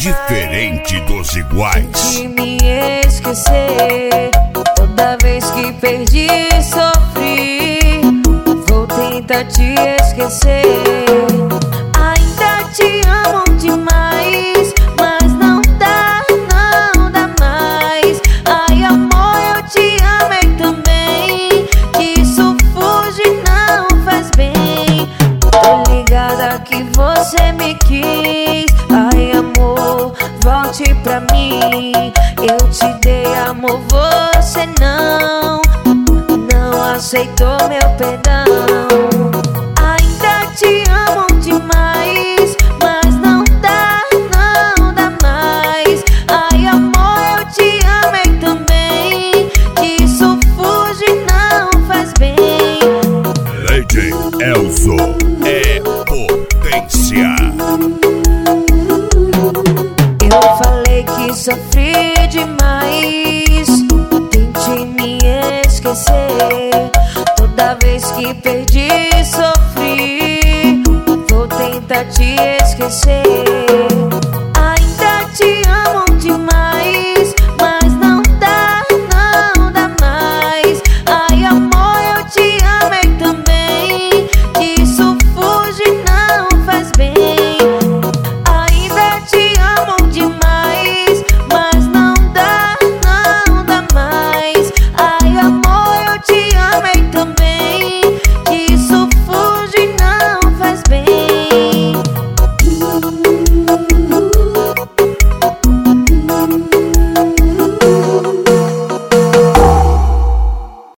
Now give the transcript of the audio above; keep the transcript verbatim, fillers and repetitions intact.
diferente dos iguais. De me esquecer, toda vez que perdi sofri. Vou tentar te esquecer. Ainda te amo demais, mas não dá, não dá mais. Ai amor, eu te amei também, que isso fuge não faz bem. Tô ligada que você me quis. Ai amor, volte pra mim. Eu te dei amor, você não, não aceitou meu perdão. Ainda te amo demais, mas não dá, não dá mais. Ai amor, eu te amei também, que isso fuge não faz bem. Lady Elzo é potência. Eu falei que sofri demais, tente me esquecer. Toda vez que perdi sofri. Vou tentar te esquecer.